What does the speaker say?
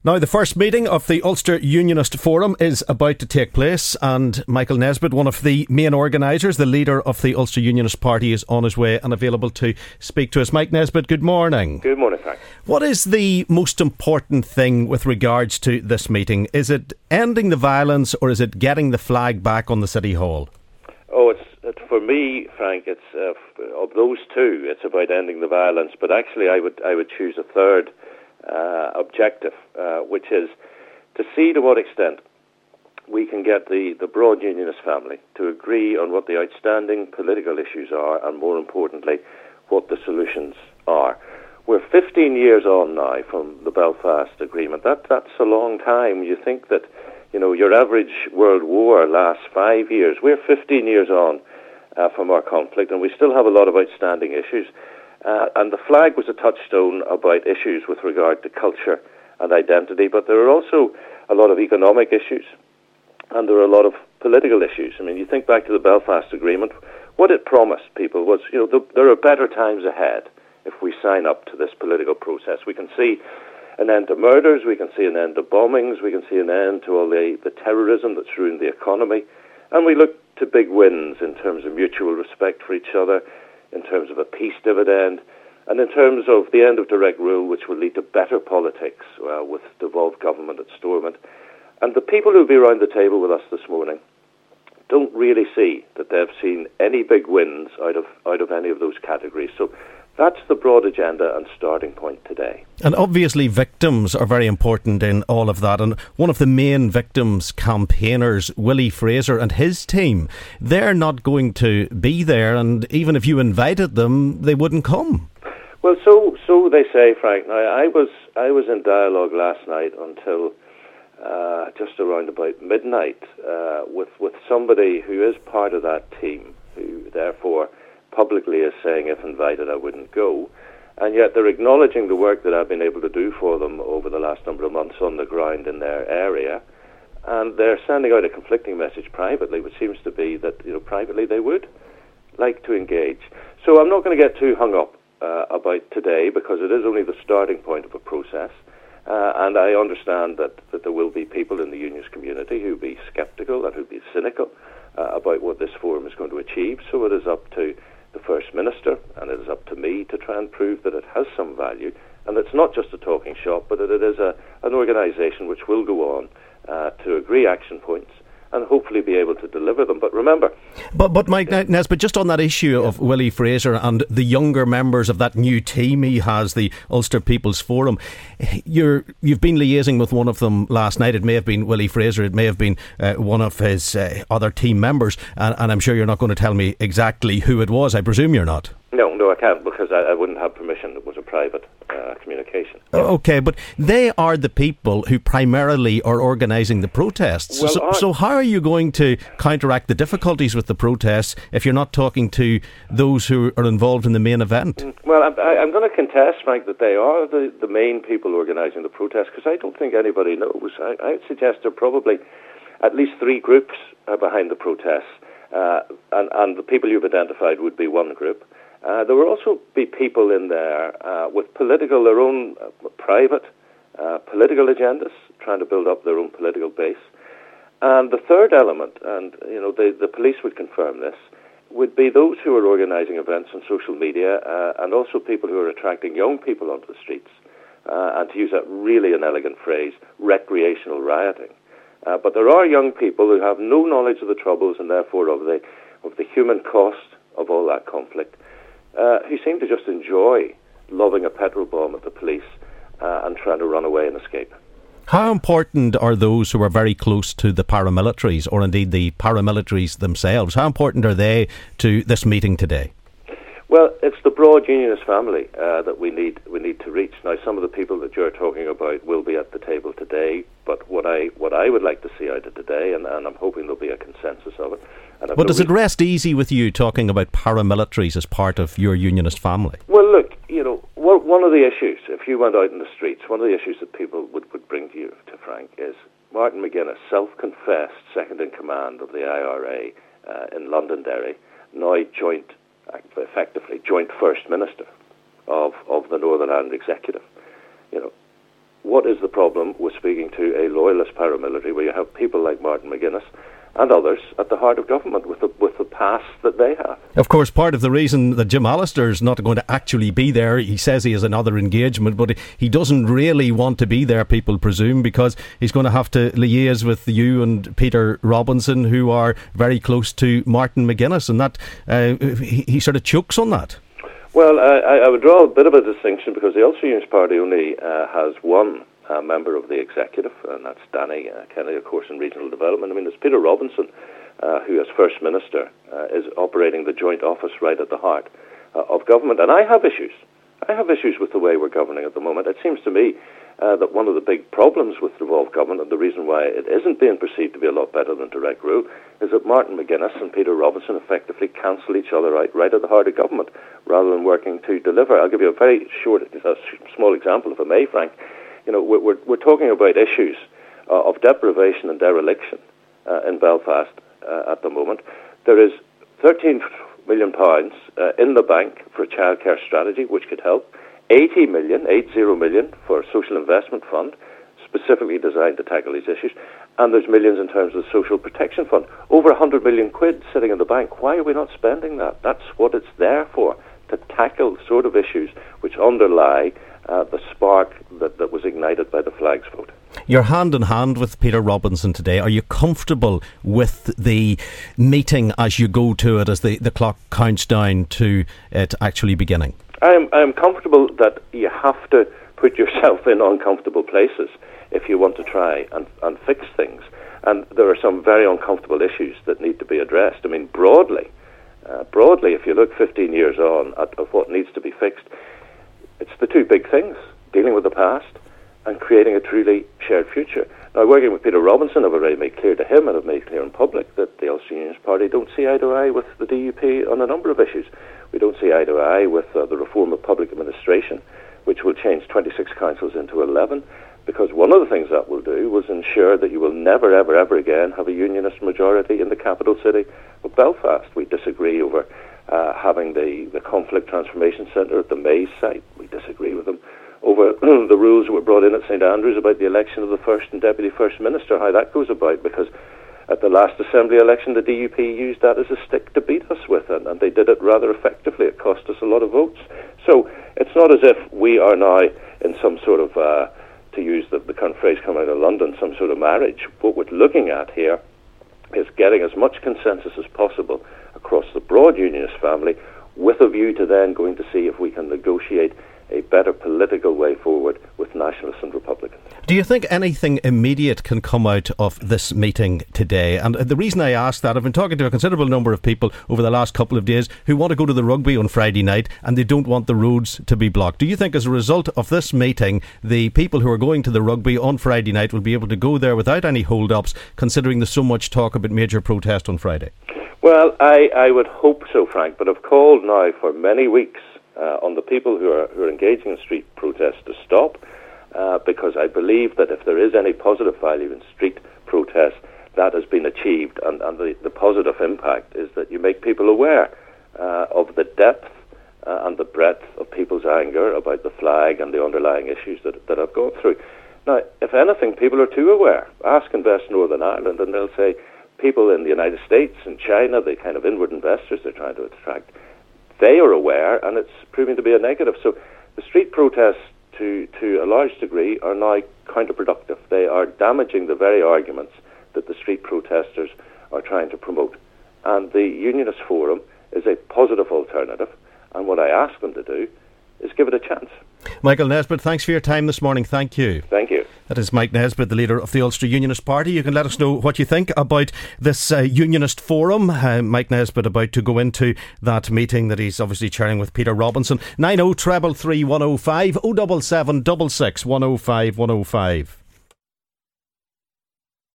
Now, the first meeting of the Ulster Unionist Forum is about to take place, and Michael Nesbitt, one of the main organisers, the leader of the Ulster Unionist Party, is on his way and available to speak to us. Mike Nesbitt, good morning. Good morning, Frank. What is the most important thing with regards to this meeting? Is it ending the violence, or is it getting the flag back on the City Hall? For me, Frank, it's of those two. It's about ending the violence, but actually, I would choose a third objective, which is to see to what extent we can get the broad unionist family to agree on what the outstanding political issues are, and more importantly, what the solutions are. We're 15 years on now from the Belfast Agreement. That's a long time. You think that, your average world war lasts 5 years. We're 15 years on from our conflict, and we still have a lot of outstanding issues. And the flag was a touchstone about issues with regard to culture and identity, but there are also a lot of economic issues, and there are a lot of political issues. I mean, you think back to the Belfast Agreement, what it promised people was, there are better times ahead if we sign up to this political process. We can see an end to murders, we can see an end to bombings, we can see an end to all the terrorism that's ruined the economy, and we look to big wins in terms of mutual respect for each other, in terms of a peace dividend, and in terms of the end of direct rule, which will lead to better politics with devolved government at Stormont. And the people who will be around the table with us this morning don't really see that they've seen any big wins out of any of those categories. So that's the broad agenda and starting point today. And obviously victims are very important in all of that. And one of the main victims campaigners, Willie Fraser and his team, they're not going to be there. And even if you invited them, they wouldn't come. Well, so they say, Frank. Now, I was in dialogue last night until just around about midnight with somebody who is part of that team, who therefore publicly is saying, if invited, I wouldn't go. And yet they're acknowledging the work that I've been able to do for them over the last number of months on the ground in their area. And they're sending out a conflicting message privately, which seems to be that, privately they would like to engage. So I'm not going to get too hung up about today, because it is only the starting point of a process. And I understand that there will be people in the unionist community who will be sceptical and who will be cynical about what this forum is going to achieve. So it is up to the First Minister, and it is up to me to try and prove that it has some value, and it's not just a talking shop, but that it is an organisation which will go on to agree action points and hopefully be able to deliver them. But remember... But Mike Nesbitt, just on that issue of Willie Fraser and the younger members of that new team he has, the Ulster People's Forum, you've been liaising with one of them last night. It may have been Willie Fraser, it may have been one of his other team members, and I'm sure you're not going to tell me exactly who it was. I presume you're not. No, I can't, because I wouldn't have permission. It was a private communication. Okay, but they are the people who primarily are organising the protests. Well, so how are you going to counteract the difficulties with the protests if you're not talking to those who are involved in the main event? Well, I'm going to contest, Frank, that they are the main people organising the protests, because I don't think anybody knows. I would suggest there are probably at least three groups behind the protests, and the people you've identified would be one group. There will also be people in there with their own private political agendas, trying to build up their own political base. And the third element, and the police would confirm this, would be those who are organising events on social media, and also people who are attracting young people onto the streets, and to use that really inelegant phrase, recreational rioting. But there are young people who have no knowledge of the troubles and therefore of the human cost of all that conflict, who seem to just enjoy lobbing a petrol bomb at the police and trying to run away and escape. How important are those who are very close to the paramilitaries, or indeed the paramilitaries themselves? How important are they to this meeting today? Well, it's the broad unionist family that we need to reach. Now, some of the people that you're talking about will be at the table today, but what I would like to see out of today, and I'm hoping there'll be a consensus of it. But does it rest easy with you talking about paramilitaries as part of your unionist family? Well, look, one of the issues, if you went out in the streets, one of the issues that people would bring to you, to Frank, is Martin McGuinness, self-confessed second-in-command of the IRA in Londonderry, now effectively joint First Minister of the Northern Ireland Executive. what is the problem with speaking to a loyalist paramilitary where you have people like Martin McGuinness and others at the heart of government with the past that they have? Of course, part of the reason that Jim Allister is not going to actually be there, he says he has another engagement, but he doesn't really want to be there, people presume, because he's going to have to liaise with you and Peter Robinson, who are very close to Martin McGuinness, and that he sort of chokes on that. Well, I would draw a bit of a distinction because the Ulster Unionist Party only has one member of the executive, and that's Danny Kennedy, of course, in regional development. I mean, there's Peter Robinson, who as First Minister is operating the joint office right at the heart of government. And I have issues. I have issues with the way we're governing at the moment. It seems to me that one of the big problems with devolved government, and the reason why it isn't being perceived to be a lot better than direct rule, is that Martin McGuinness and Peter Robinson effectively cancel each other out right at the heart of government, rather than working to deliver. I'll give you a very small example, if I may, Frank. You know, we're talking about issues of deprivation and dereliction in Belfast at the moment. There is £13 million in the bank for a childcare strategy, which could help. 80 million for a social investment fund, specifically designed to tackle these issues. And there's millions in terms of the social protection fund. Over 100 million quid sitting in the bank. Why are we not spending that? That's what it's there for, to tackle sort of issues which underlie the spark that was ignited by the flags vote. You're hand in hand with Peter Robinson today. Are you comfortable with the meeting as you go to it, as the clock counts down to it actually beginning? I am comfortable that you have to put yourself in uncomfortable places if you want to try and fix things. And there are some very uncomfortable issues that need to be addressed. I mean, broadly, if you look 15 years on at what needs to be fixed, it's the two big things: dealing with the past and creating a truly shared future. Now, working with Peter Robinson, I've already made clear to him, and I've made clear in public, that the Ulster Unionist Party don't see eye to eye with the DUP on a number of issues. We don't see eye to eye with the reform of public administration, which will change 26 councils into 11, because one of the things that will do was ensure that you will never, ever, ever again have a unionist majority in the capital city of Belfast. We disagree over having the Conflict Transformation Centre at the Maze site. We disagree with them over the rules that were brought in at St Andrews about the election of the First and Deputy First Minister, how that goes about, because at the last Assembly election the DUP used that as a stick to beat us with, and they did it rather effectively. It cost us a lot of votes. So it's not as if we are now in some sort of, to use the current phrase coming out of London, some sort of marriage. What we're looking at here is getting as much consensus as possible across the broad unionist family, with a view to then going to see if we can negotiate a better political way forward with Nationalists and Republicans. Do you think anything immediate can come out of this meeting today? And the reason I ask that, I've been talking to a considerable number of people over the last couple of days who want to go to the rugby on Friday night and they don't want the roads to be blocked. Do you think as a result of this meeting, the people who are going to the rugby on Friday night will be able to go there without any hold-ups, considering there's so much talk about major protest on Friday? Well, I would hope so, Frank, but I've called now for many weeks on the people who are engaging in street protests to stop, because I believe that if there is any positive value in street protests, that has been achieved, and the positive impact is that you make people aware of the depth and the breadth of people's anger about the flag and the underlying issues that I've gone through. Now, if anything, people are too aware. Ask Invest Northern Ireland and they'll say people in the United States and China, the kind of inward investors they're trying to attract, they are aware, and it's proving to be a negative. So the street protests, to a large degree, are now counterproductive. They are damaging the very arguments that the street protesters are trying to promote. And the Unionist Forum is a positive alternative, and what I ask them to do is give it a chance. Michael Nesbitt, thanks for your time this morning. Thank you. Thank you. That is Mike Nesbitt, the leader of the Ulster Unionist Party. You can let us know what you think about this Unionist Forum. Mike Nesbitt about to go into that meeting that he's obviously chairing with Peter Robinson. 90 333 105 077 66 105 105.